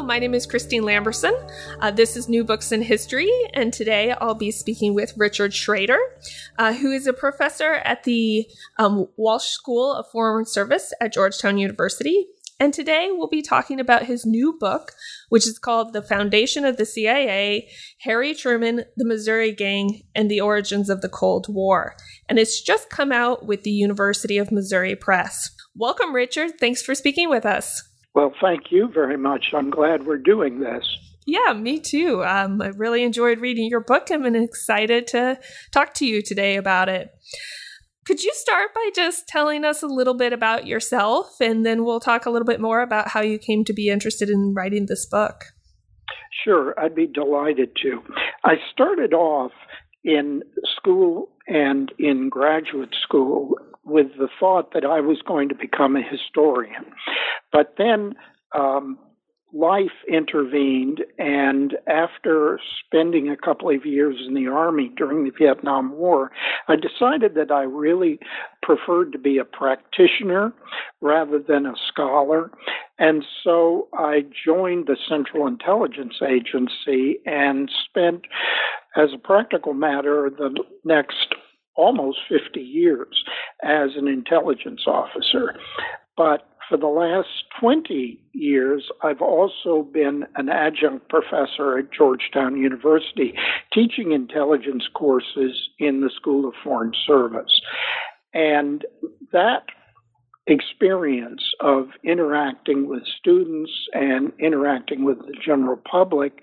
my name is Christine Lamberson. This is New Books in History, and today I'll be speaking with Richard Schrader, who is a professor at the Walsh School of Foreign Service at Georgetown University. And today we'll be talking about his new book, which is called The Foundation of the CIA, Harry Truman, the Missouri Gang, and the Origins of the Cold War. And it's just come out with the University of Missouri Press. Welcome, Richard. Thanks for speaking with us. Well, thank you very much. I'm glad we're doing this. Yeah, me too. I really enjoyed reading your book. I'm excited to talk to you today about it. Could you start by just telling us a little bit about yourself, and then we'll talk a little bit more about how you came to be interested in writing this book? Sure, I'd be delighted to. I started off in school and in graduate school with the thought that I was going to become a historian. But then life intervened, and after spending a couple of years in the Army during the Vietnam War, I decided that I really preferred to be a practitioner rather than a scholar. And so I joined the Central Intelligence Agency and spent, as a practical matter, the next almost 50 years as an intelligence officer. But for the last 20 years, I've also been an adjunct professor at Georgetown University, teaching intelligence courses in the School of Foreign Service. And that experience of interacting with students and interacting with the general public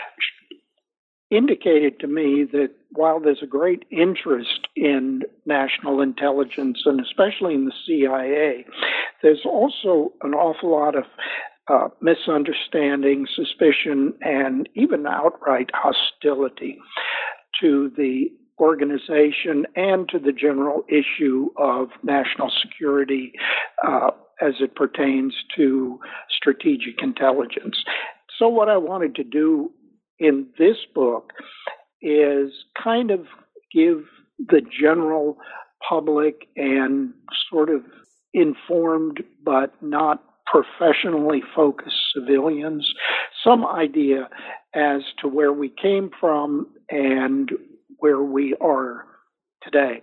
indicated to me that while there's a great interest in national intelligence, and especially in the CIA, there's also an awful lot of misunderstanding, suspicion, and even outright hostility to the organization and to the general issue of national security as it pertains to strategic intelligence. So what I wanted to do in this book is kind of give the general public and sort of informed but not professionally focused civilians some idea as to where we came from and where we are today.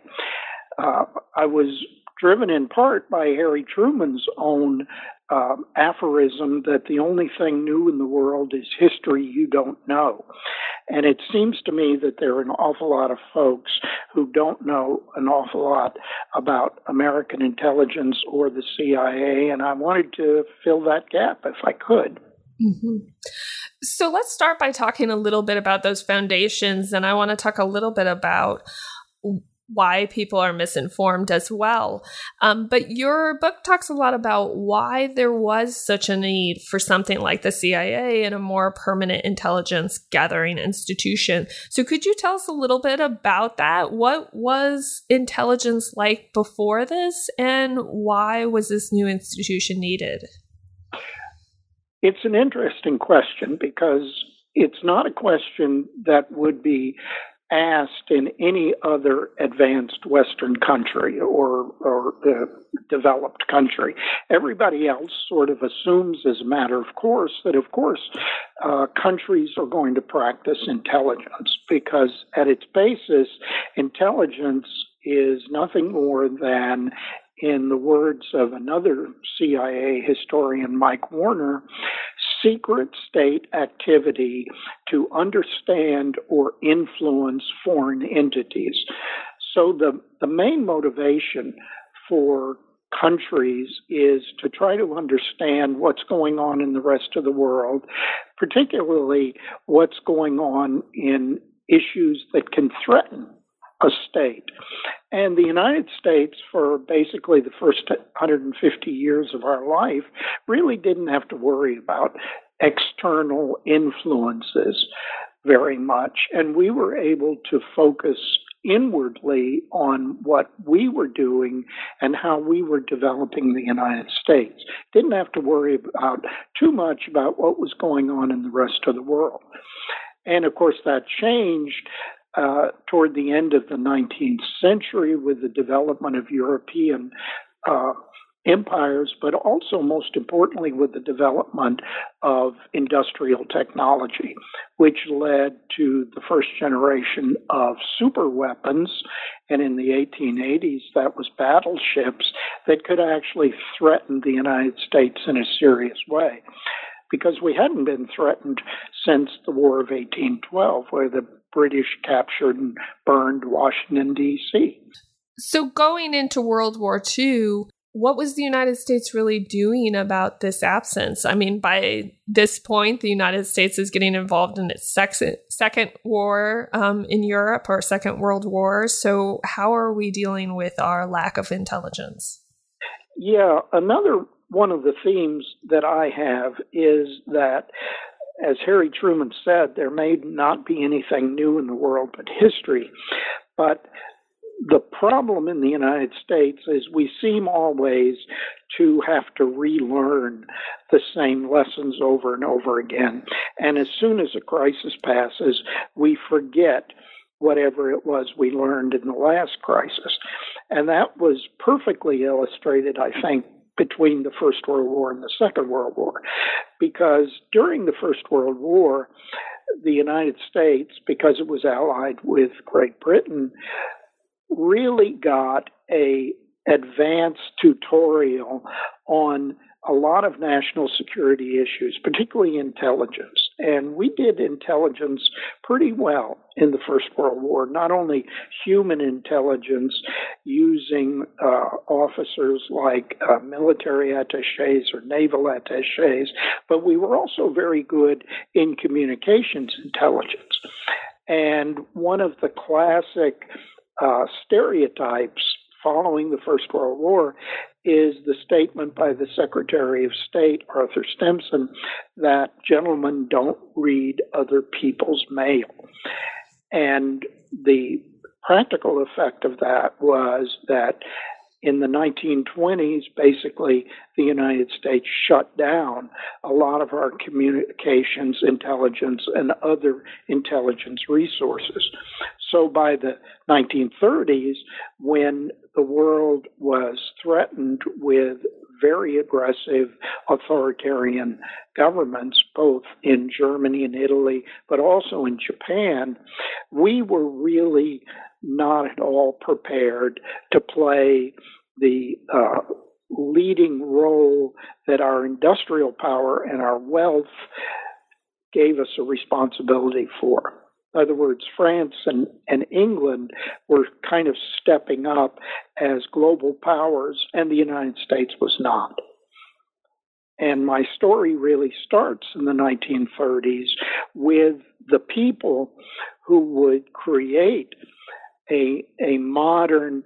I was driven in part by Harry Truman's own aphorism that the only thing new in the world is history you don't know. And it seems to me that there are an awful lot of folks who don't know an awful lot about American intelligence or the CIA, and I wanted to fill that gap if I could. Mm-hmm. So let's start by talking a little bit about those foundations, and I want to talk a little bit about why people are misinformed as well. But your book talks a lot about why there was such a need for something like the CIA and a more permanent intelligence gathering institution. So could you tell us a little bit about that? What was intelligence like before this, and why was this new institution needed? It's an interesting question because it's not a question that would be asked in any other advanced Western country or developed country. Everybody else sort of assumes as a matter of course that, of course, countries are going to practice intelligence because at its basis, intelligence is nothing more than, in the words of another CIA historian, Mike Warner, secret state activity to understand or influence foreign entities. So the main motivation for countries is to try to understand what's going on in the rest of the world, particularly what's going on in issues that can threaten a state. And the United States, for basically the first 150 years of our life, really didn't have to worry about external influences very much. And we were able to focus inwardly on what we were doing and how we were developing the United States. Didn't have to worry about too much about what was going on in the rest of the world. And of course, that changed toward the end of the 19th century with the development of European empires, but also, most importantly, with the development of industrial technology, which led to the first generation of super weapons. And in the 1880s, that was battleships that could actually threaten the United States in a serious way, because we hadn't been threatened since the War of 1812, where the British captured and burned Washington, D.C. So going into World War II, what was the United States really doing about this absence? I mean, by this point, the United States is getting involved in its second war in Europe, or Second World War. So how are we dealing with our lack of intelligence? Yeah, another one of the themes that I have is that, as Harry Truman said, there may not be anything new in the world but history. But the problem in the United States is we seem always to have to relearn the same lessons over and over again. And as soon as a crisis passes, we forget whatever it was we learned in the last crisis. And that was perfectly illustrated, I think, between the First World War and the Second World War. Because during the First World War, the United States, because it was allied with Great Britain, really got a advanced tutorial on a lot of national security issues, particularly intelligence. And we did intelligence pretty well in the First World War, not only human intelligence using officers like military attaches or naval attaches, but we were also very good in communications intelligence. And one of the classic stereotypes following the First World War is the statement by the Secretary of State, Arthur Stimson, that gentlemen don't read other people's mail. And the practical effect of that was that in the 1920s, basically, the United States shut down a lot of our communications, intelligence, and other intelligence resources. So by the 1930s, when the world was threatened with very aggressive authoritarian governments, both in Germany and Italy, but also in Japan, we were really not at all prepared to play the leading role that our industrial power and our wealth gave us a responsibility for. In other words, France and England were kind of stepping up as global powers, and the United States was not. And my story really starts in the 1930s with the people who would create a modern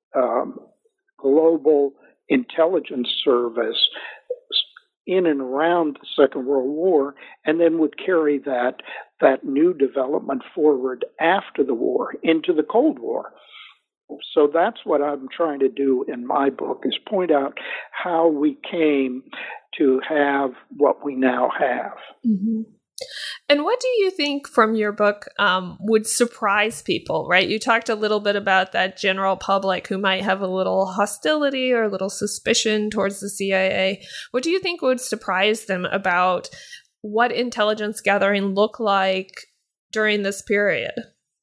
global intelligence service in and around the Second World War, and then would carry that new development forward after the war into the Cold War. So that's what I'm trying to do in my book, is point out how we came to have what we now have. Mm-hmm. And what do you think from your book would surprise people, right? You talked a little bit about that general public who might have a little hostility or a little suspicion towards the CIA. What do you think would surprise them about what intelligence gathering looked like during this period?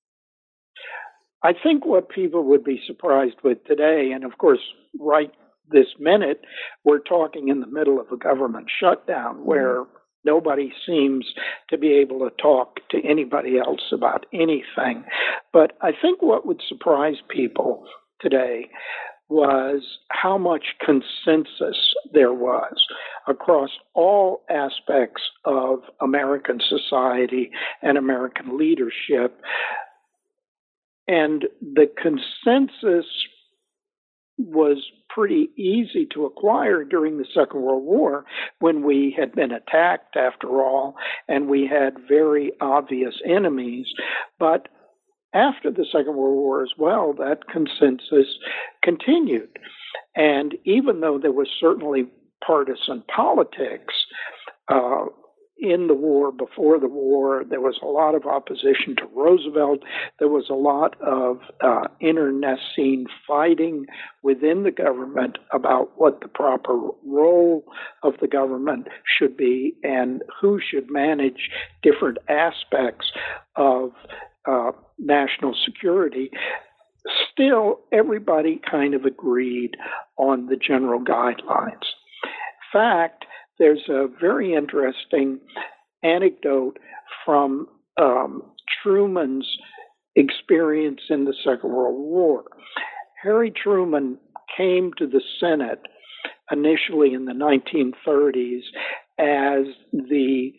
I think what people would be surprised with today, and of course, right this minute, we're talking in the middle of a government shutdown where nobody seems to be able to talk to anybody else about anything. But I think what would surprise people today was how much consensus there was across all aspects of American society and American leadership. And the consensus was pretty easy to acquire during the Second World War, when we had been attacked, after all, and we had very obvious enemies. But after the Second World War as well, that consensus continued. And even though there was certainly partisan politics in the war, before the war, there was a lot of opposition to Roosevelt. There was a lot of internecine fighting within the government about what the proper role of the government should be and who should manage different aspects of national security. Still, everybody kind of agreed on the general guidelines. In fact, there's a very interesting anecdote from Truman's experience in the Second World War. Harry Truman came to the Senate initially in the 1930s as the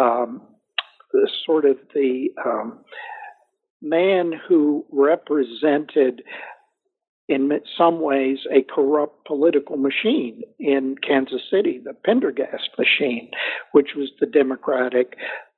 man who represented, in some ways, a corrupt political machine in Kansas City, the Pendergast machine, which was the Democratic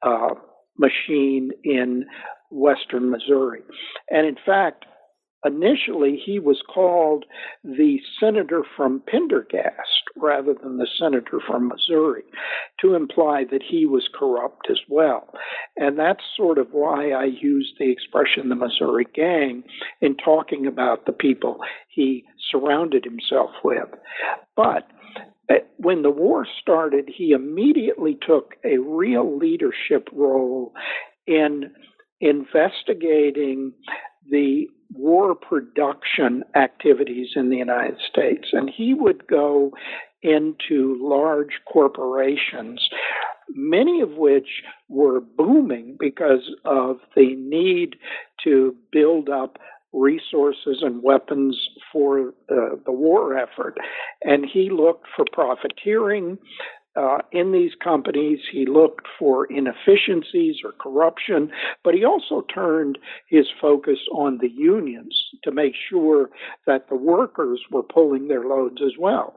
machine in western Missouri. And in fact, initially he was called the senator from Pendergast rather than the senator from Missouri, to imply that he was corrupt as well. And that's sort of why I use the expression the Missouri Gang in talking about the people he surrounded himself with. But when the war started, he immediately took a real leadership role in investigating the war production activities in the United States. And he would go into large corporations, many of which were booming because of the need to build up resources and weapons for the war effort. And he looked for profiteering in these companies. He looked for inefficiencies or corruption, but he also turned his focus on the unions to make sure that the workers were pulling their loads as well.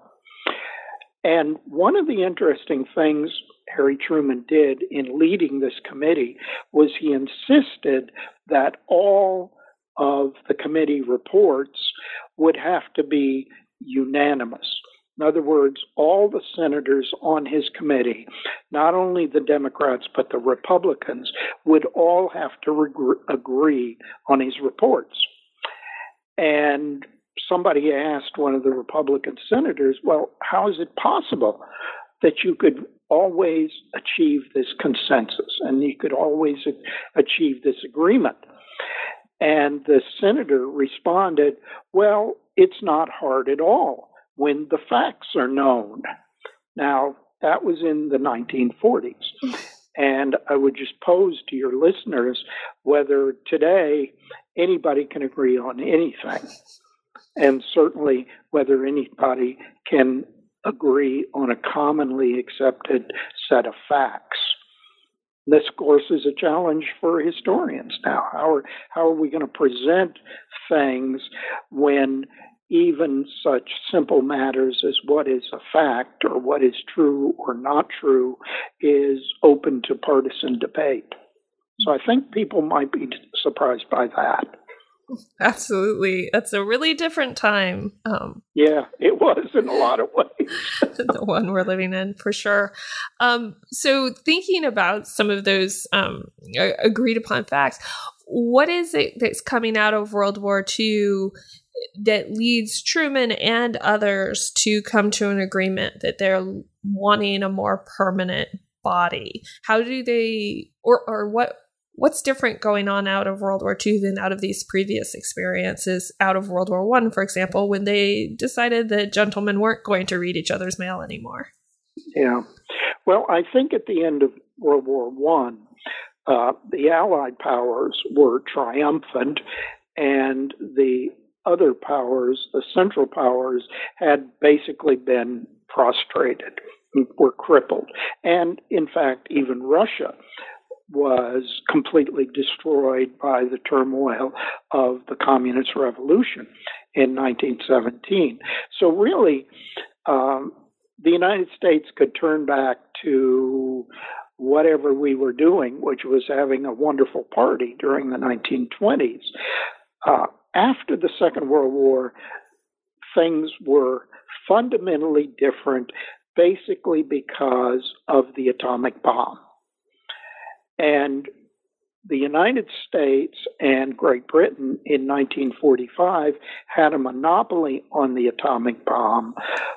And one of the interesting things Harry Truman did in leading this committee was he insisted that all of the committee reports would have to be unanimous. In other words, all the senators on his committee, not only the Democrats, but the Republicans, would all have to agree on his reports. And somebody asked one of the Republican senators, well, how is it possible that you could always achieve this consensus and you could always achieve this agreement? And the senator responded, well, it's not hard at all when the facts are known. Now, that was in the 1940s. And I would just pose to your listeners whether today anybody can agree on anything, and certainly whether anybody can agree on a commonly accepted set of facts. This, of course, is a challenge for historians now. How are we going to present things when even such simple matters as what is a fact or what is true or not true is open to partisan debate? So I think people might be surprised by that. Absolutely. That's a really different time. Yeah, it was in a lot of ways. The one we're living in, for sure. So thinking about some of those agreed upon facts, what is it that's coming out of World War II that leads Truman and others to come to an agreement that they're wanting a more permanent body? How do they, or what's different going on out of World War II than out of these previous experiences out of World War I, for example, when they decided that gentlemen weren't going to read each other's mail anymore? Yeah. Well, I think at the end of World War I, the Allied powers were triumphant, and the other powers, the Central Powers, had basically been prostrated, were crippled. And in fact, even Russia was completely destroyed by the turmoil of the Communist Revolution in 1917. So really, the United States could turn back to whatever we were doing, which was having a wonderful party during the 1920s. After the Second World War, things were fundamentally different, basically because of the atomic bomb. And the United States and Great Britain in 1945 had a monopoly on the atomic bomb,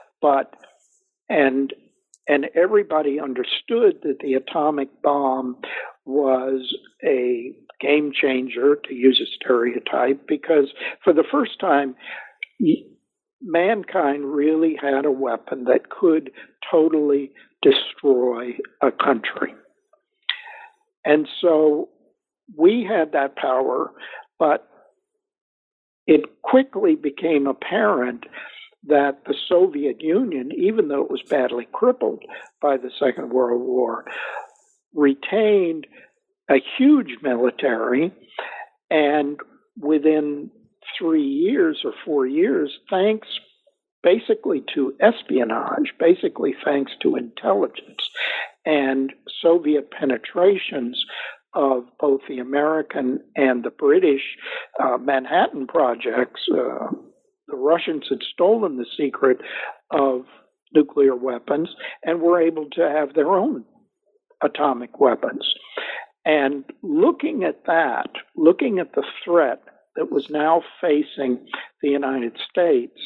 and everybody understood that the atomic bomb was a game changer, to use a stereotype, because for the first time, mankind really had a weapon that could totally destroy a country. And so we had that power, but it quickly became apparent that the Soviet Union, even though it was badly crippled by the Second World War, retained a huge military, and within 3 years or 4 years, thanks basically to espionage, basically thanks to intelligence and Soviet penetrations of both the American and the British Manhattan projects, the Russians had stolen the secret of nuclear weapons and were able to have their own atomic weapons. And looking at that, looking at the threat that was now facing the United States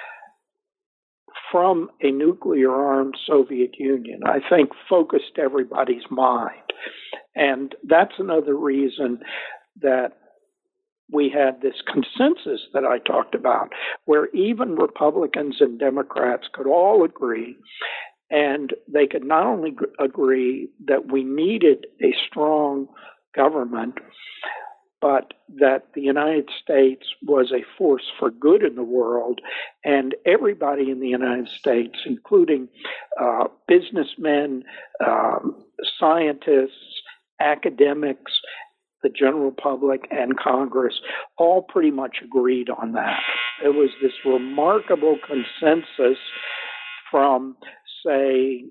from a nuclear-armed Soviet Union, I think focused everybody's mind. And that's another reason that we had this consensus that I talked about, where even Republicans and Democrats could all agree, and they could not only agree that we needed a strong government, but that the United States was a force for good in the world, and everybody in the United States, including businessmen, scientists, academics, the general public, and Congress, all pretty much agreed on that. It was this remarkable consensus from, say,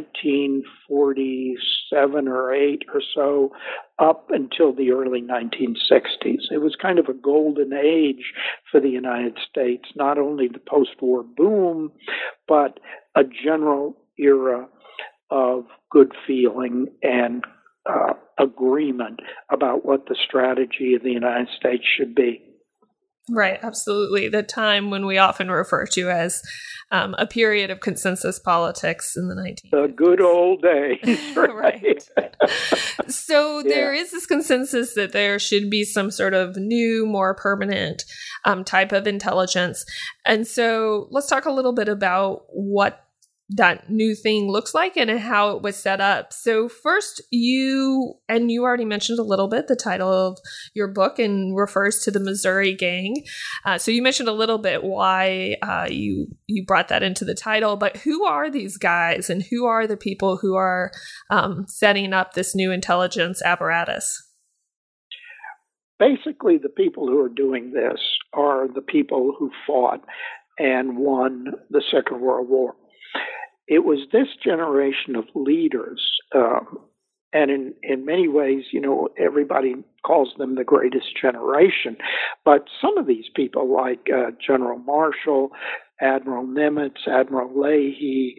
1947 or 8 or so up until the early 1960s. It was kind of a golden age for the United States, not only the post-war boom, but a general era of good feeling and agreement about what the strategy of the United States should be. Right, absolutely. The time when we often refer to as a period of consensus politics in the 1950s. The good old days. Right. So there is this consensus that there should be some sort of new, more permanent type of intelligence. And so let's talk a little bit about what that new thing looks like and how it was set up. So first, you already mentioned a little bit the title of your book and refers to the Missouri Gang. So you mentioned a little bit why you brought that into the title, but who are these guys and who are the people who are setting up this new intelligence apparatus? Basically, the people who are doing this are the people who fought and won the Second World War. It was this generation of leaders, and in many ways, everybody calls them the greatest generation. But some of these people, like General Marshall, Admiral Nimitz, Admiral Leahy,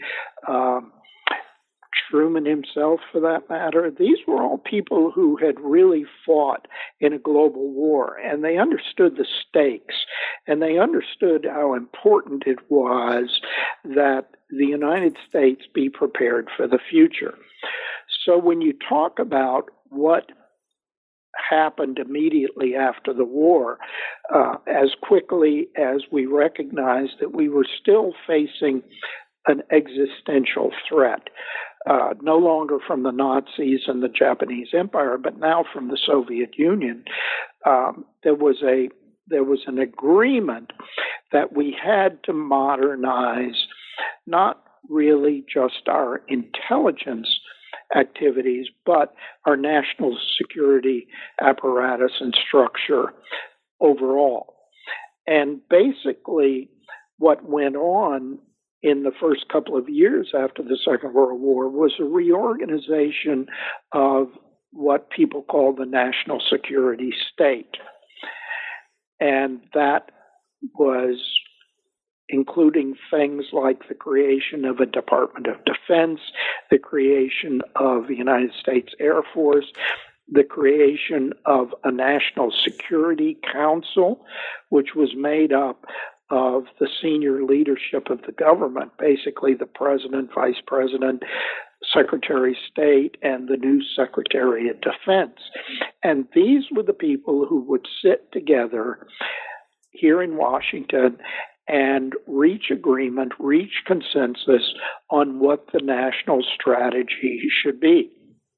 Truman himself, for that matter, these were all people who had really fought in a global war, and they understood the stakes, and they understood how important it was that the United States be prepared for the future. So when you talk about what happened immediately after the war, as quickly as we recognized that we were still facing an existential threat, no longer from the Nazis and the Japanese Empire, but now from the Soviet Union, there was an agreement that we had to modernize not really just our intelligence activities, but our national security apparatus and structure overall. And basically, what went on in the first couple of years after the Second World War was a reorganization of what people call the national security state. And that was including things like the creation of a Department of Defense, the creation of the United States Air Force, the creation of a National Security Council, which was made up of the senior leadership of the government, basically the president, vice president, secretary of state, and the new secretary of defense. And these were the people who would sit together here in Washington and reach agreement, reach consensus on what the national strategy should be.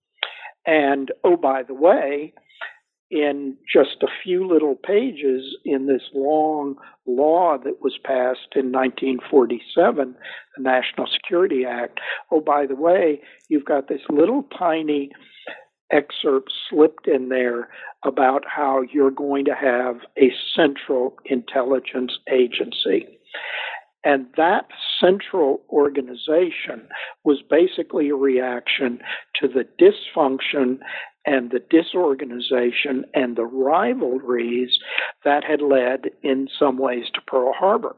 And, oh, by the way, in just a few little pages in this long law that was passed in 1947, the National Security Act, oh, by the way, you've got this little tiny excerpt slipped in there about how you're going to have a central intelligence agency. And that central organization was basically a reaction to the dysfunction and the disorganization and the rivalries that had led in some ways to Pearl Harbor.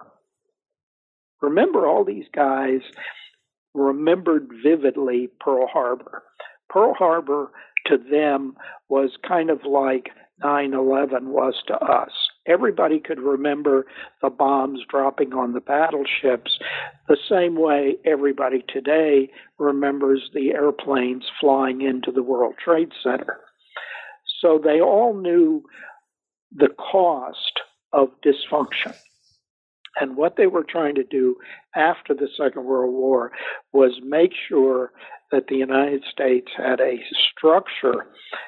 Remember, all these guys remembered vividly Pearl Harbor. Pearl Harbor to them was kind of like 9/11 was to us. Everybody could remember the bombs dropping on the battleships the same way everybody today remembers the airplanes flying into the World Trade Center. So they all knew the cost of dysfunction. And what they were trying to do after the Second World War was make sure that the United States had a structure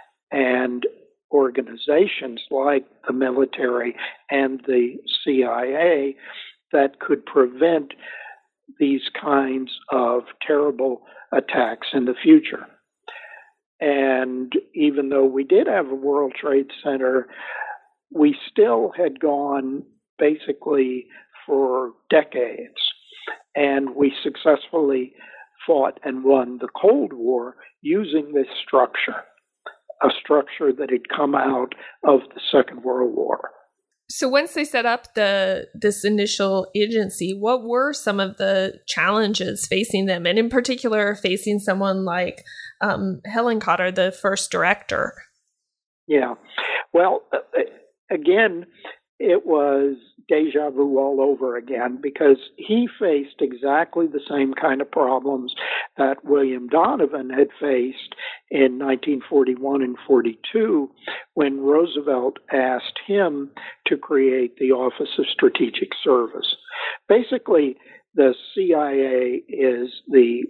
and organizations like the military and the CIA that could prevent these kinds of terrible attacks in the future. And even though we did have a World Trade Center, we still had gone basically for decades, and we successfully fought and won the Cold War using this structure, a structure that had come out of the Second World War. So once they set up this initial agency, what were some of the challenges facing them, and in particular facing someone like Hillenkotter, the first director? Yeah, well, again, it was deja vu all over again, because he faced exactly the same kind of problems that William Donovan had faced in 1941 and 42 when Roosevelt asked him to create the Office of Strategic Service. Basically, the CIA is the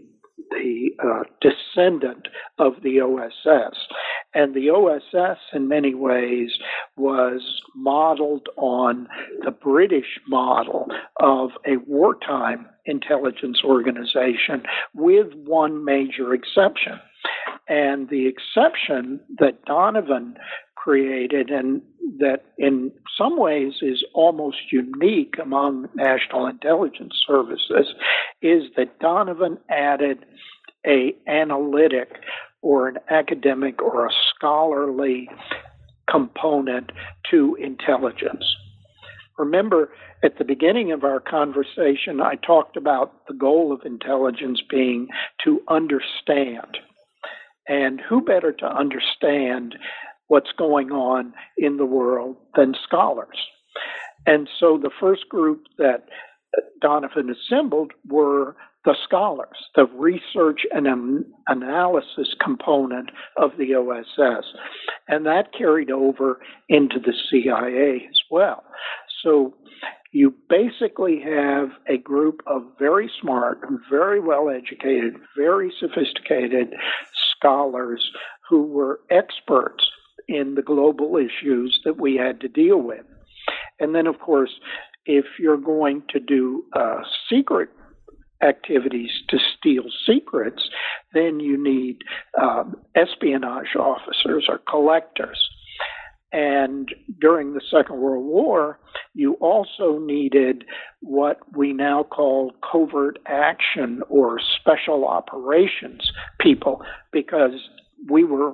descendant of the OSS. And the OSS, in many ways, was modeled on the British model of a wartime intelligence organization, with one major exception. And the exception that Donovan created, and that in some ways is almost unique among national intelligence services, is that Donovan added an analytic or an academic or a scholarly component to intelligence. Remember, at the beginning of our conversation, I talked about the goal of intelligence being to understand. And who better to understand what's going on in the world than scholars? And so the first group that Donovan assembled were the scholars, the research and analysis component of the OSS. And that carried over into the CIA as well. So you basically have a group of very smart, very well educated, very sophisticated scholars who were experts in the global issues that we had to deal with. And then, of course, if you're going to do secret activities to steal secrets, then you need espionage officers or collectors. And during the Second World War, you also needed what we now call covert action or special operations people, because we were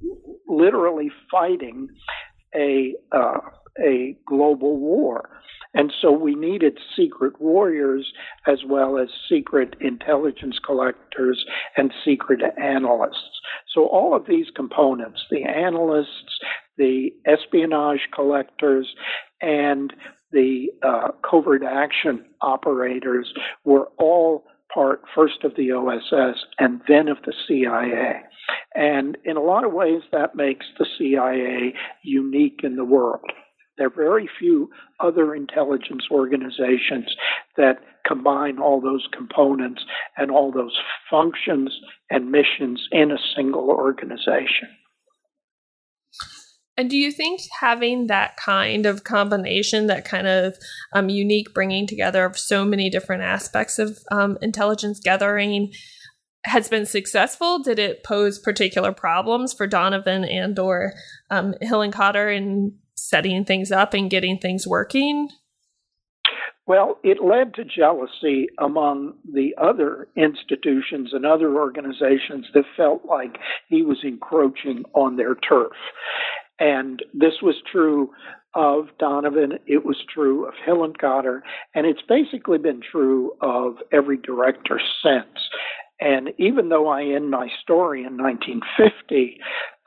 literally fighting a global war. And so we needed secret warriors as well as secret intelligence collectors and secret analysts. So all of these components, the analysts, the espionage collectors, and the covert action operators were all part first of the OSS and then of the CIA. And in a lot of ways, that makes the CIA unique in the world. There are very few other intelligence organizations that combine all those components and all those functions and missions in a single organization. And do you think having that kind of combination, that kind of unique bringing together of so many different aspects of intelligence gathering has been successful? Did it pose particular problems for Donovan and or Hillenkotter in setting things up and getting things working? Well, it led to jealousy among the other institutions and other organizations that felt like he was encroaching on their turf. And this was true of Donovan, it was true of Hillenkotter, and it's basically been true of every director since. And even though I end my story in 1950,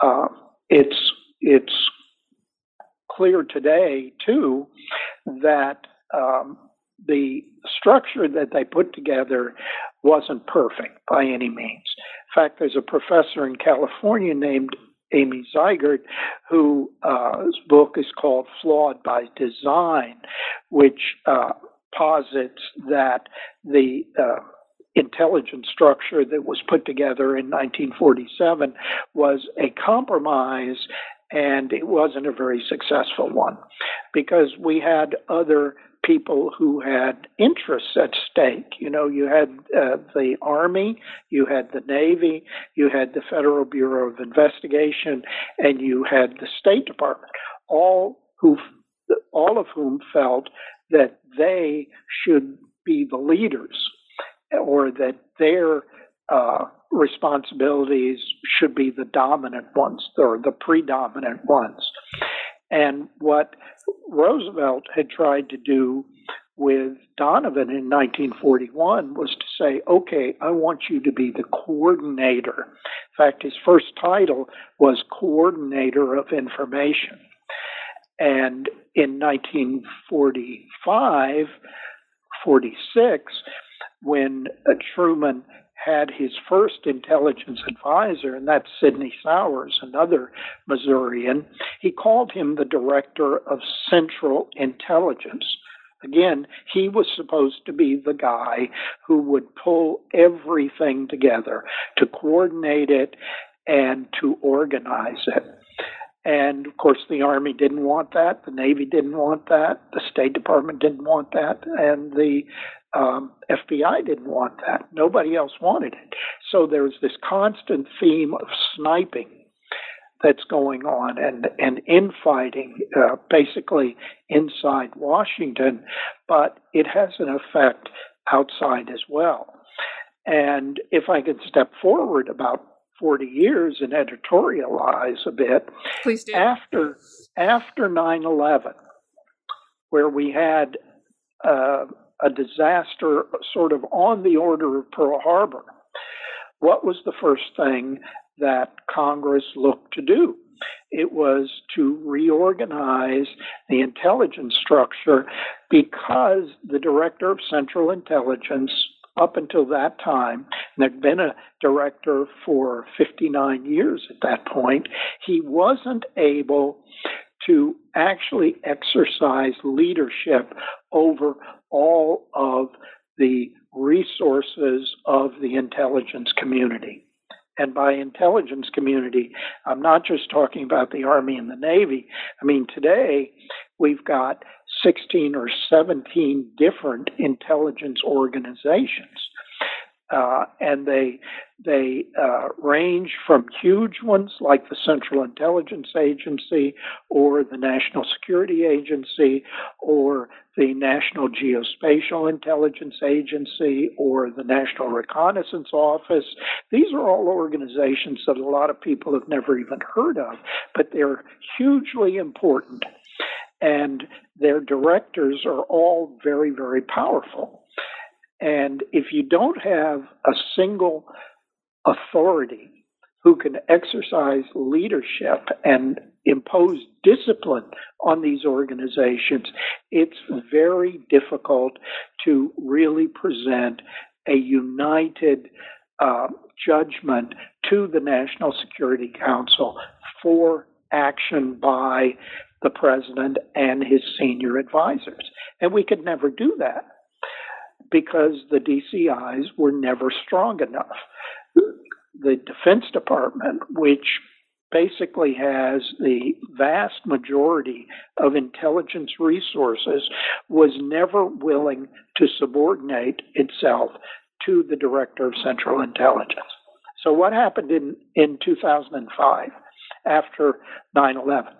it's clear today, too, that the structure that they put together wasn't perfect by any means. In fact, there's a professor in California named Amy Zeigert, whose book is called Flawed by Design, which posits that the intelligence structure that was put together in 1947 was a compromise, and it wasn't a very successful one because we had other people who had interests at stake. You know, you had the Army, you had the Navy, you had the Federal Bureau of Investigation, and you had the State Department, all of whom felt that they should be the leaders, or that their responsibilities should be the dominant ones, or the predominant ones. And what Roosevelt had tried to do with Donovan in 1941 was to say, okay, I want you to be the coordinator. In fact, his first title was Coordinator of Information. And in 1945, 46, when Truman had his first intelligence advisor, and that's Sidney Sowers, another Missourian, he called him the Director of Central Intelligence. Again, he was supposed to be the guy who would pull everything together to coordinate it and to organize it. And, of course, the Army didn't want that, the Navy didn't want that, the State Department didn't want that, and the FBI didn't want that. Nobody else wanted it. So there's this constant theme of sniping that's going on and infighting, basically inside Washington, but it has an effect outside as well. And if I could step forward about 40 years and editorialize a bit, please do. After 9/11, where we had a disaster sort of on the order of Pearl Harbor, what was the first thing that Congress looked to do? It was to reorganize the intelligence structure because the Director of Central Intelligence, up until that time, and there'd been a director for 59 years at that point, he wasn't able to actually exercise leadership over all of the resources of the intelligence community. And by intelligence community, I'm not just talking about the Army and the Navy. I mean, today we've got 16 or 17 different intelligence organizations. And they range from huge ones like the Central Intelligence Agency or the National Security Agency or the National Geospatial Intelligence Agency or the National Reconnaissance Office. These are all organizations that a lot of people have never even heard of, but they're hugely important. and their directors are all very, very powerful. And if you don't have a single authority who can exercise leadership and impose discipline on these organizations, it's very difficult to really present a united judgment to the National Security Council for action by the president and his senior advisors. And we could never do that because the DCIs were never strong enough. The Defense Department, which basically has the vast majority of intelligence resources, was never willing to subordinate itself to the Director of Central Intelligence. So what happened in 2005 after 9/11?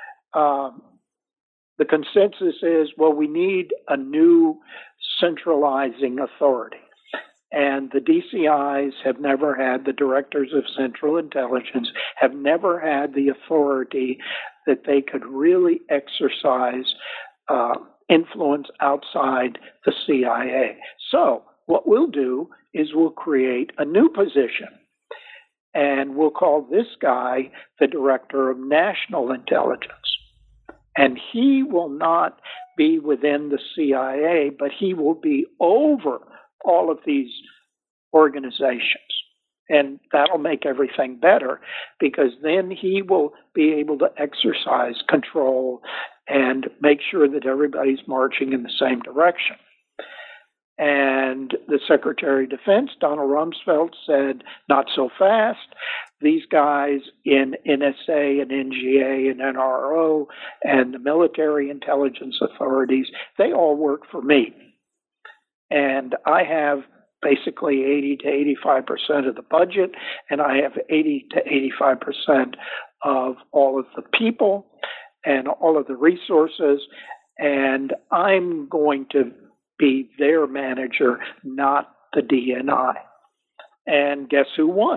The consensus is, well, we need a new centralizing authority. And the DCIs have never had, the Directors of Central Intelligence have never had the authority that they could really exercise influence outside the CIA. So what we'll do is we'll create a new position, and we'll call this guy the Director of National Intelligence. And he will not be within the CIA, but he will be over all of these organizations. And that'll make everything better because then he will be able to exercise control and make sure that everybody's marching in the same direction. And the Secretary of Defense, Donald Rumsfeld, said, not so fast. These guys in NSA and NGA and NRO and the military intelligence authorities, they all work for me. And I have basically 80 to 85% of the budget, and I have 80 to 85% of all of the people and all of the resources, and I'm going to be their manager, not the DNI. And guess who won?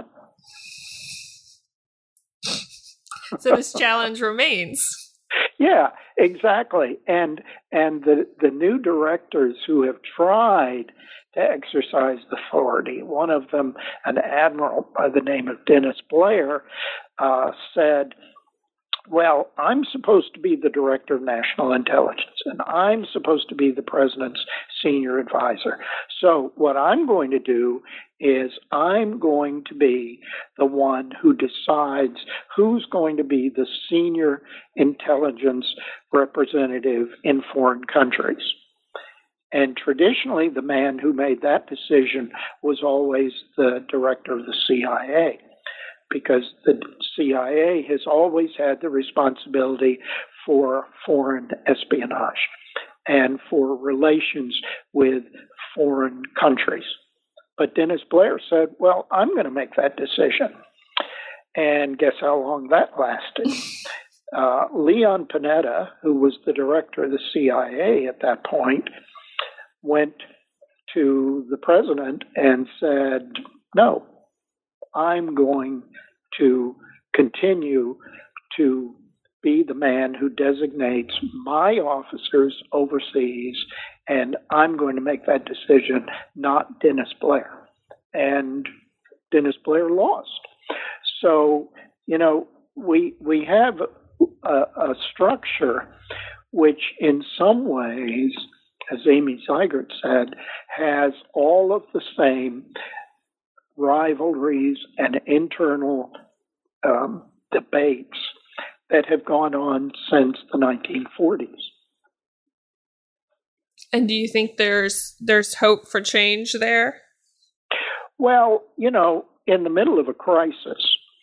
So this challenge remains. Yeah, exactly. And the new directors who have tried to exercise authority, one of them, an admiral by the name of Dennis Blair, said, well, I'm supposed to be the Director of National Intelligence, and I'm supposed to be the President's senior advisor. So what I'm going to do is I'm going to be the one who decides who's going to be the senior intelligence representative in foreign countries. And traditionally, the man who made that decision was always the director of the CIA, because the CIA has always had the responsibility for foreign espionage and for relations with foreign countries. But Dennis Blair said, well, I'm going to make that decision. And guess how long that lasted? Leon Panetta, who was the director of the CIA at that point, went to the president and said, no, I'm going to continue to be the man who designates my officers overseas, and I'm going to make that decision, not Dennis Blair. And Dennis Blair lost. So, you know, we have a structure which in some ways, as Amy Zeigert said, has all of the same rivalries and internal debates that have gone on since the 1940s. And do you think there's hope for change there? Well, you know, in the middle of a crisis,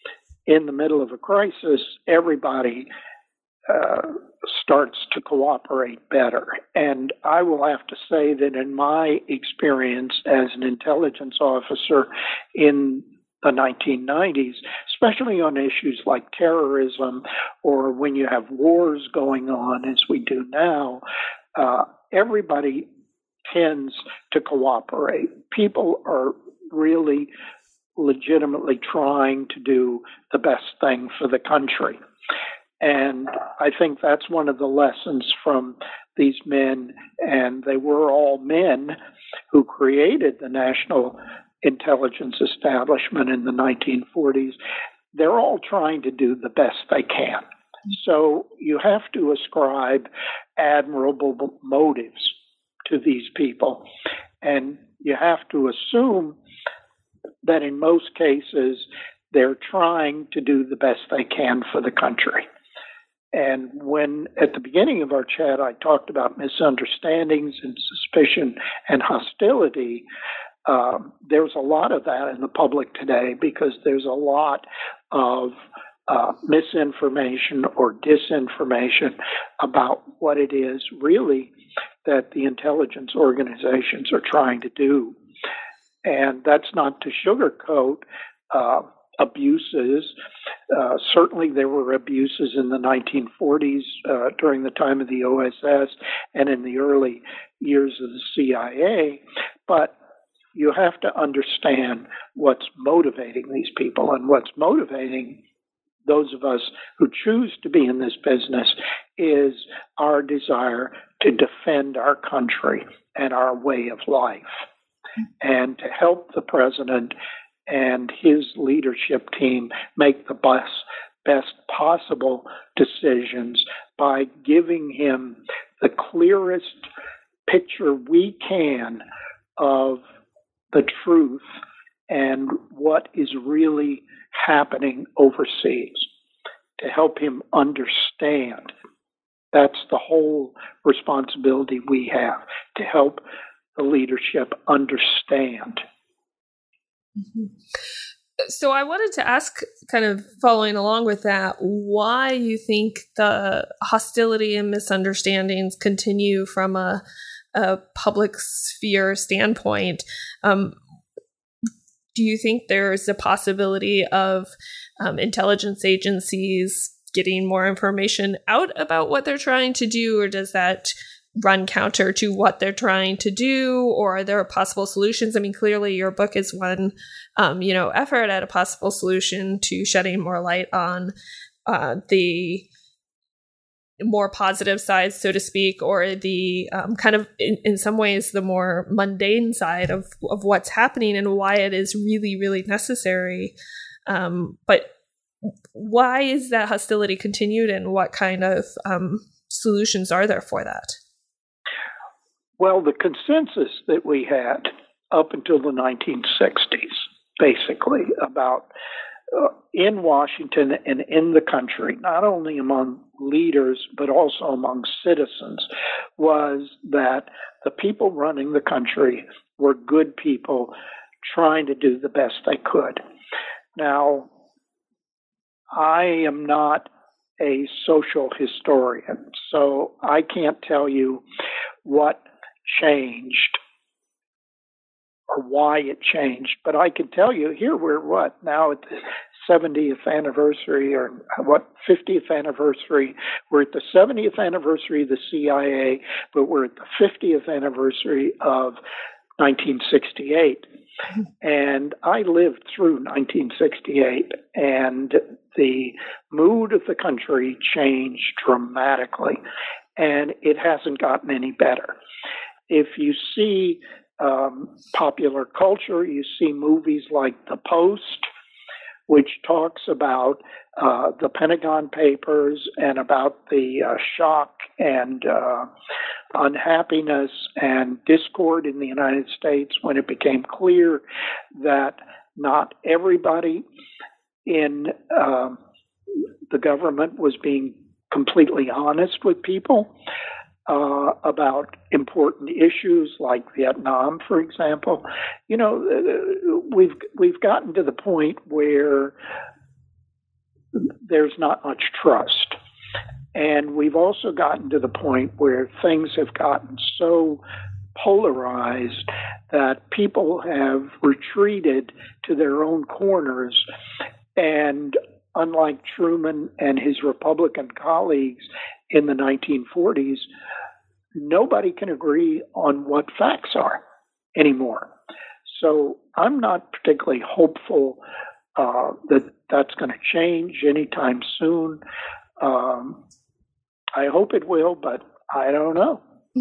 everybody starts to cooperate better. And I will have to say that in my experience as an intelligence officer in the 1990s, especially on issues like terrorism or when you have wars going on as we do now, everybody tends to cooperate. People are really legitimately trying to do the best thing for the country. And I think that's one of the lessons from these men, and they were all men who created the National Intelligence Establishment in the 1940s. They're all trying to do the best they can. So you have to ascribe admirable motives to these people. And you have to assume that in most cases, they're trying to do the best they can for the country. And when at the beginning of our chat, I talked about misunderstandings and suspicion and hostility, there's a lot of that in the public today because there's a lot of misinformation or disinformation about what it is really that the intelligence organizations are trying to do. And that's not to sugarcoat abuses. Certainly there were abuses in the 1940s during the time of the OSS and in the early years of the CIA, but you have to understand what's motivating these people, and what's motivating those of us who choose to be in this business is our desire to defend our country and our way of life, and to help the president and his leadership team make the best possible decisions by giving him the clearest picture we can of the truth and what is really happening overseas, to help him understand. That's the whole responsibility we have, to help the leadership understand. Mm-hmm. So I wanted to ask, kind of following along with that, why you think the hostility and misunderstandings continue from a public sphere standpoint. Do you think there's a possibility of intelligence agencies getting more information out about what they're trying to do, or does that run counter to what they're trying to do, or are there possible solutions? I mean, clearly your book is one, effort at a possible solution to shedding more light on the more positive sides, so to speak, or the kind of, in some ways, the more mundane side of what's happening and why it is really, really necessary. But why is that hostility continued, and what kind of solutions are there for that? Well, the consensus that we had up until the 1960s, basically, about in Washington and in the country, not only among leaders, but also among citizens, was that the people running the country were good people trying to do the best they could. Now, I am not a social historian, so I can't tell you what changed or why it changed, but I can tell you here we're now at the 70th anniversary, or 50th anniversary. We're at the 70th anniversary of the CIA, but we're at the 50th anniversary of 1968. And I lived through 1968, and the mood of the country changed dramatically, and it hasn't gotten any better. If you see popular culture, you see movies like The Post, which talks about the Pentagon Papers and about the shock and unhappiness and discord in the United States when it became clear that not everybody in the government was being completely honest with people about important issues like Vietnam, for example. You know, we've gotten to the point where there's not much trust. And we've also gotten to the point where things have gotten so polarized that people have retreated to their own corners. And unlike Truman and his Republican colleagues in the 1940s, nobody can agree on what facts are anymore. So I'm not particularly hopeful that that's going to change anytime soon. I hope it will, but I don't know.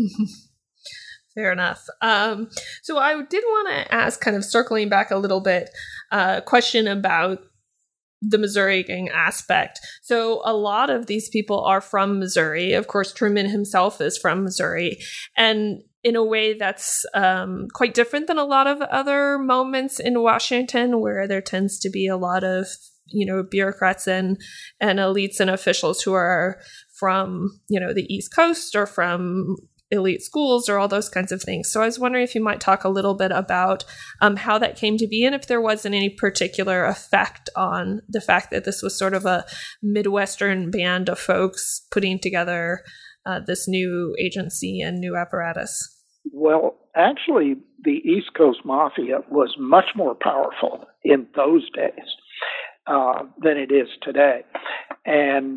Fair enough. So I did want to ask, kind of circling back a little bit, a question about the Missouri gang aspect. So a lot of these people are from Missouri. Of course, Truman himself is from Missouri. And in a way that's quite different than a lot of other moments in Washington, where there tends to be a lot of, bureaucrats and elites and officials who are from, the East Coast or from elite schools or all those kinds of things. So I was wondering if you might talk a little bit about how that came to be, and if there wasn't any particular effect on the fact that this was sort of a Midwestern band of folks putting together this new agency and new apparatus. Well, actually, the East Coast Mafia was much more powerful in those days than it is today. And,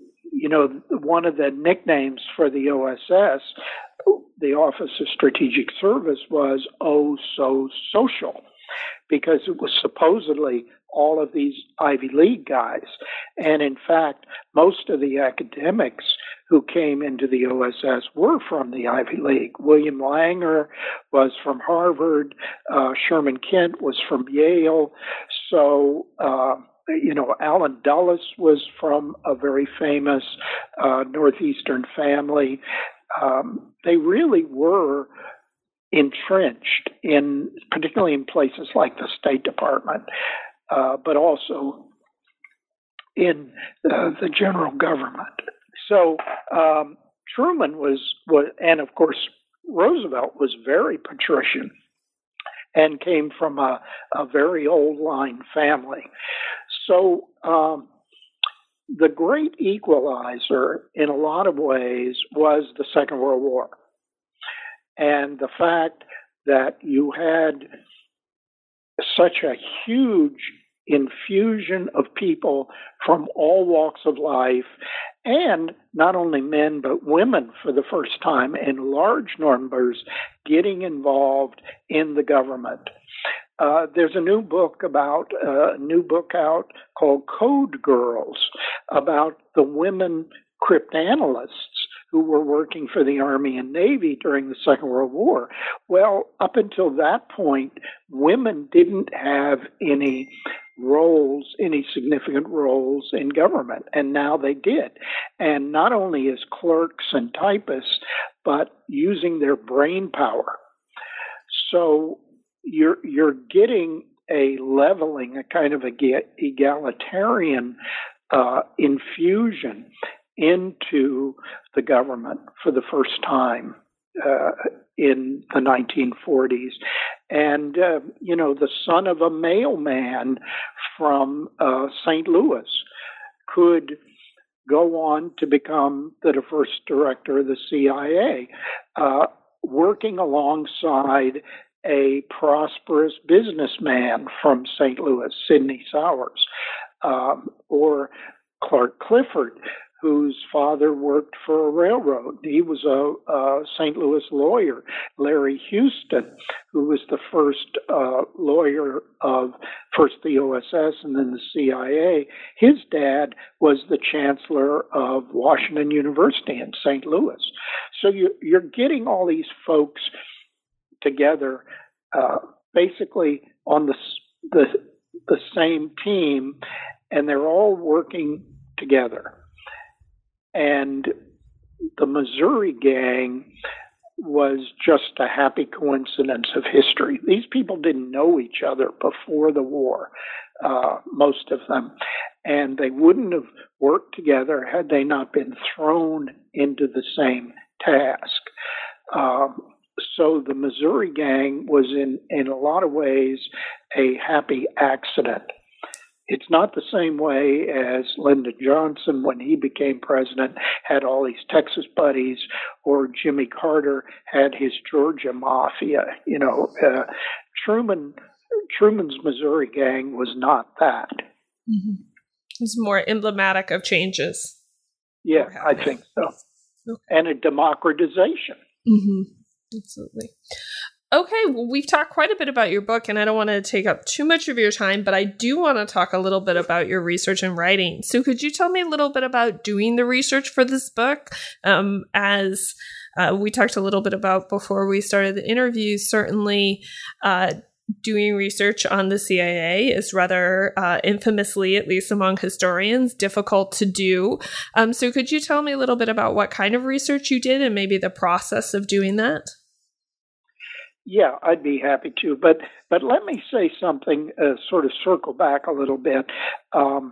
one of the nicknames for the OSS, the Office of Strategic Service, was "Oh So Social," because it was supposedly all of these Ivy League guys. And in fact, most of the academics who came into the OSS were from the Ivy League. William Langer was from Harvard. Sherman Kent was from Yale. So, Allen Dulles was from a very famous Northeastern family. They really were entrenched particularly in places like the State Department, but also in the general government. So Truman was, and of course Roosevelt was very patrician and came from a very old line family. So the great equalizer in a lot of ways was the Second World War. And the fact that you had such a huge infusion of people from all walks of life, and not only men but women for the first time in large numbers getting involved in the government. There's a new book out called Code Girls, about the women cryptanalysts who were working for the Army and Navy during the Second World War. Well, up until that point, women didn't have any significant roles in government, and now they did. And not only as clerks and typists, but using their brain power. So you're getting a leveling, a kind of egalitarian infusion into the government for the first time in the 1940s. And, the son of a mailman from St. Louis could go on to become the first director of the CIA, working alongside a prosperous businessman from St. Louis, Sidney Sowers, or Clark Clifford, whose father worked for a railroad. He was a St. Louis lawyer. Larry Houston, who was the first lawyer of first the OSS and then the CIA, his dad was the chancellor of Washington University in St. Louis. So you're getting all these folks together, basically on the same team, and they're all working together. And the Missouri gang was just a happy coincidence of history. These people didn't know each other before the war, most of them, and they wouldn't have worked together had they not been thrown into the same task. So the Missouri gang was in a lot of ways a happy accident. It's not the same way as Lyndon Johnson, when he became president, had all these Texas buddies, or Jimmy Carter had his Georgia Mafia. Truman's Missouri gang was not that. Mm-hmm. It was more emblematic of changes. Yeah, I think so. Okay. And a democratization. Mm-hmm. Absolutely. Okay, well, we've talked quite a bit about your book, and I don't want to take up too much of your time, but I do want to talk a little bit about your research and writing. So could you tell me a little bit about doing the research for this book? As we talked a little bit about before we started the interview, certainly doing research on the CIA is rather infamously, at least among historians, difficult to do. So could you tell me a little bit about what kind of research you did and maybe the process of doing that? Yeah, I'd be happy to. But let me say something, sort of circle back a little bit. The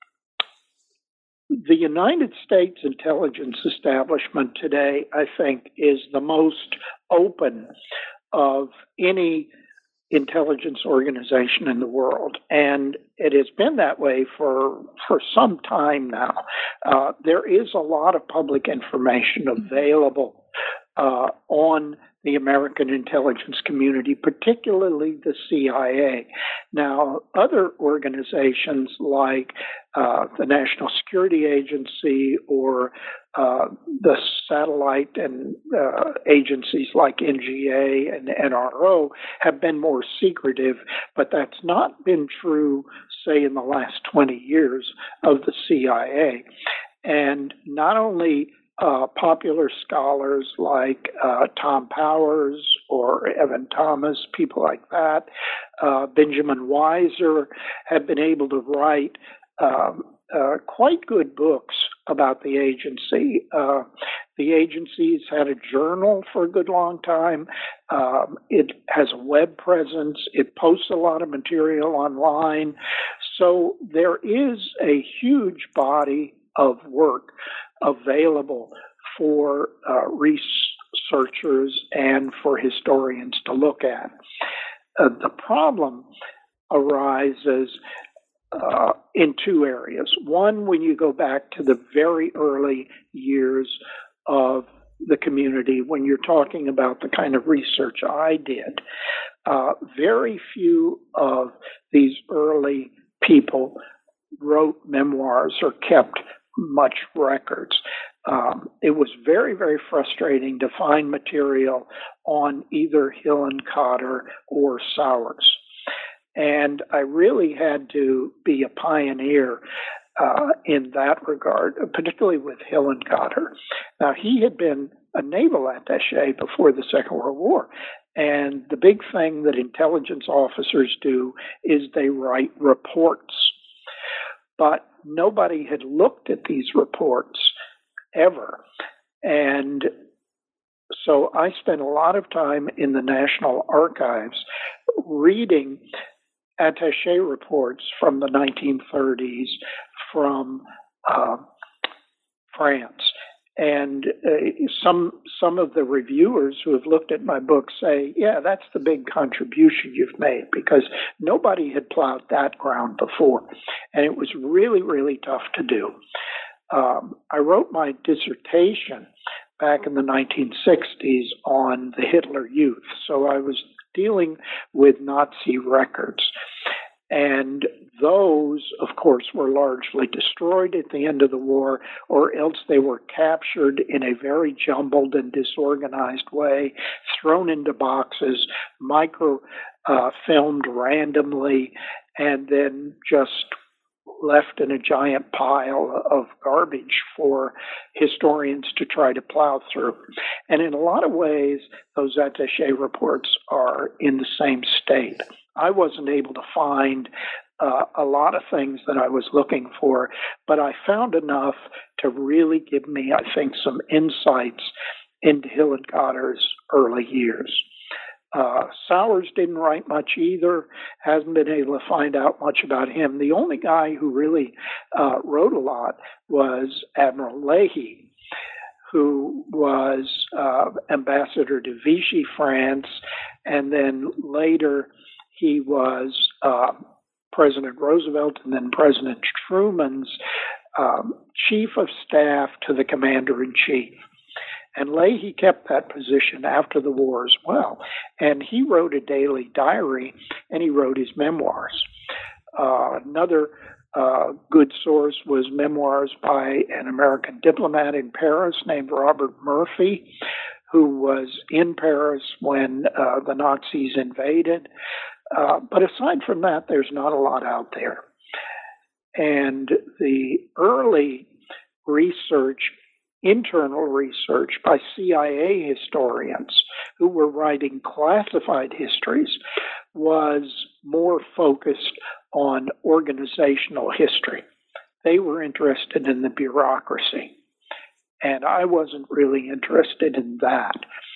United States intelligence establishment today, I think, is the most open of any intelligence organization in the world, and it has been that way for some time now. There is a lot of public information available on the American intelligence community, particularly the CIA. Now, other organizations like the National Security Agency or the satellite and agencies like NGA and NRO have been more secretive, but that's not been true, say, in the last 20 years of the CIA. And not only popular scholars like Tom Powers or Evan Thomas, people like that, Benjamin Weiser, have been able to write quite good books about the agency. The agency's had a journal for a good long time. It has a web presence. It posts a lot of material online. So there is a huge body of work available for researchers and for historians to look at. The problem arises in two areas. One, when you go back to the very early years of the community, when you're talking about the kind of research I did, very few of these early people wrote memoirs or kept much records. It was very, very frustrating to find material on either Hillenkotter or Sowers. And I really had to be a pioneer in that regard, particularly with Hillenkotter. Now, he had been a naval attaché before the Second World War. And the big thing that intelligence officers do is they write reports. But nobody had looked at these reports ever. And so I spent a lot of time in the National Archives reading attaché reports from the 1930s from France. And some of the reviewers who have looked at my book say, yeah, that's the big contribution you've made, because nobody had plowed that ground before. And it was really, really tough to do. I wrote my dissertation back in the 1960s on the Hitler Youth. So I was dealing with Nazi records. And those, of course, were largely destroyed at the end of the war, or else they were captured in a very jumbled and disorganized way, thrown into boxes, filmed randomly, and then just left in a giant pile of garbage for historians to try to plow through. And in a lot of ways, those attaché reports are in the same state. I wasn't able to find a lot of things that I was looking for, but I found enough to really give me, I think, some insights into Hillenkotter's early years. Sowers didn't write much either, hasn't been able to find out much about him. The only guy who really wrote a lot was Admiral Leahy, who was ambassador to Vichy, France, and then later he was President Roosevelt and then President Truman's chief of staff to the commander-in-chief. And Leahy kept that position after the war as well. And he wrote a daily diary, and he wrote his memoirs. Another good source was memoirs by an American diplomat in Paris named Robert Murphy, who was in Paris when the Nazis invaded. But aside from that, there's not a lot out there. And the early research, internal research by CIA historians who were writing classified histories, was more focused on organizational history. They were interested in the bureaucracy, and I wasn't really interested in that.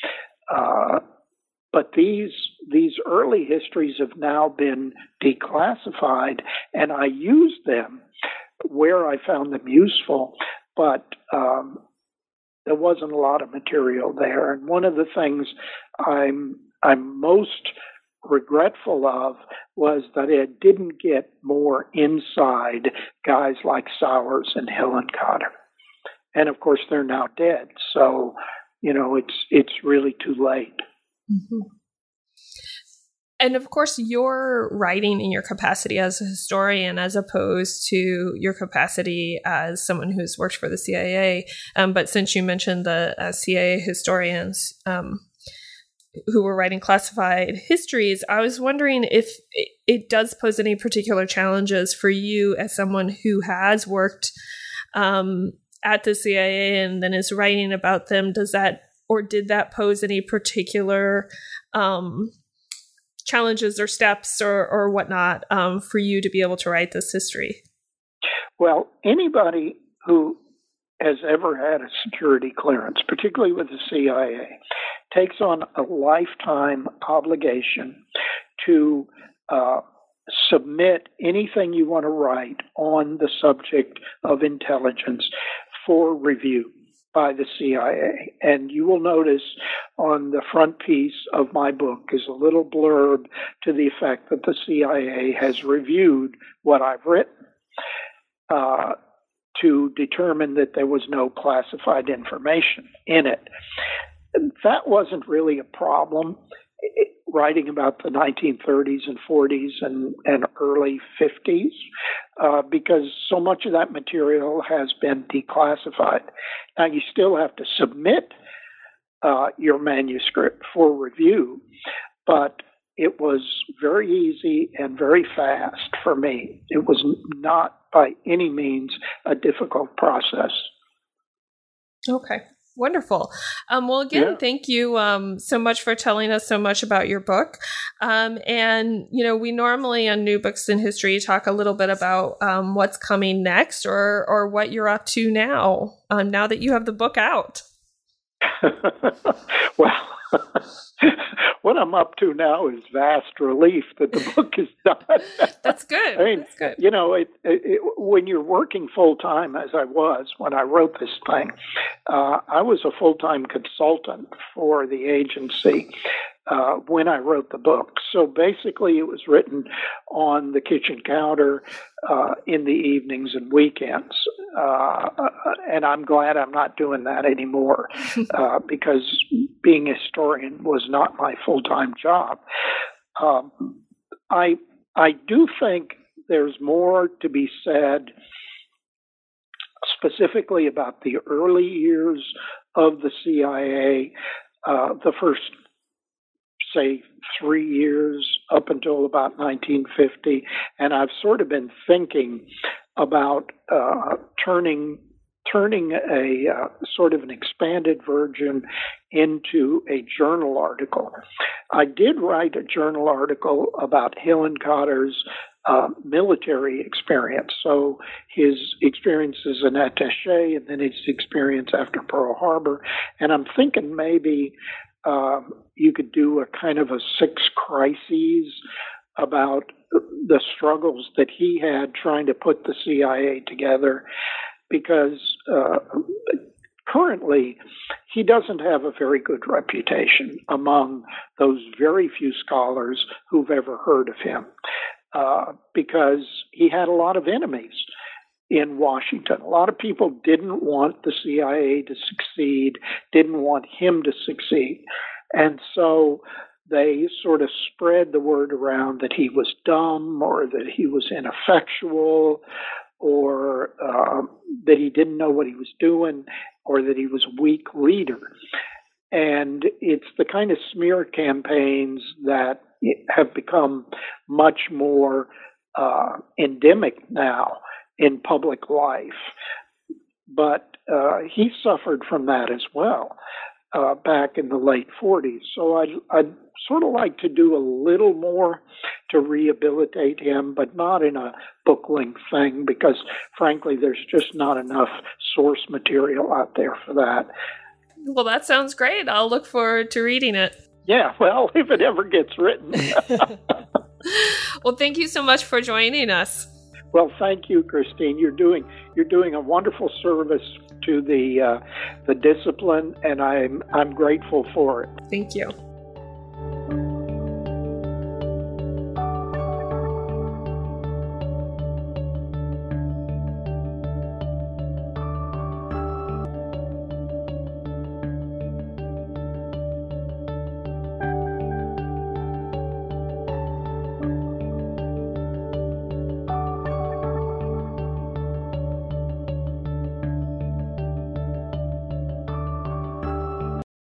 But these early histories have now been declassified, and I use them where I found them useful, but there wasn't a lot of material there. And one of the things I'm most regretful of was that it didn't get more inside guys like Sowers and Hillenkotter. And of course, they're now dead. So, it's really too late. Mm-hmm. And of course, you're writing in your capacity as a historian as opposed to your capacity as someone who's worked for the CIA. But since you mentioned the CIA historians who were writing classified histories, I was wondering if it does pose any particular challenges for you as someone who has worked at the CIA and then is writing about them. Did that pose any particular challenges or steps or whatnot for you to be able to write this history? Well, anybody who has ever had a security clearance, particularly with the CIA, takes on a lifetime obligation to submit anything you want to write on the subject of intelligence for review by the CIA. And you will notice on the front piece of my book is a little blurb to the effect that the CIA has reviewed what I've written to determine that there was no classified information in it. That wasn't really a problem writing about the 1930s and 40s and early 50s because so much of that material has been declassified. Now, you still have to submit your manuscript for review, but it was very easy and very fast for me. It was not by any means a difficult process. Okay. Wonderful. Well, again, Thank you so much for telling us so much about your book. And, we normally on New Books in History talk a little bit about what's coming next or what you're up to now that you have the book out. Well, what I'm up to now is vast relief that the book is done. That's good. I mean, that's good. When you're working full time, as I was when I wrote this thing, I was a full-time consultant for the agency when I wrote the book. So basically, it was written on the kitchen counter in the evenings and weekends. And I'm glad I'm not doing that anymore because being a historian was not my full-time job. I do think there's more to be said specifically about the early years of the CIA, the first, say, 3 years up until about 1950. And I've sort of been thinking about turning a sort of an expanded version into a journal article. I did write a journal article about Hillenkotter's military experience. So his experience as an attaché and then his experience after Pearl Harbor. And I'm thinking maybe you could do a kind of a 6 crises about the struggles that he had trying to put the CIA together, because currently he doesn't have a very good reputation among those very few scholars who've ever heard of him, because he had a lot of enemies in Washington. A lot of people didn't want the CIA to succeed, didn't want him to succeed. And so they sort of spread the word around that he was dumb or that he was ineffectual or that he didn't know what he was doing or that he was a weak leader. And it's the kind of smear campaigns that have become much more endemic now in public life. But he suffered from that as well back in the late 40s. So I'd sort of like to do a little more to rehabilitate him, but not in a book-length thing, because frankly, there's just not enough source material out there for that. Well, that sounds great. I'll look forward to reading it. Yeah, well, if it ever gets written. Well, thank you so much for joining us. Well, thank you, Christine. You're doing a wonderful service to the discipline, and I'm grateful for it. Thank you.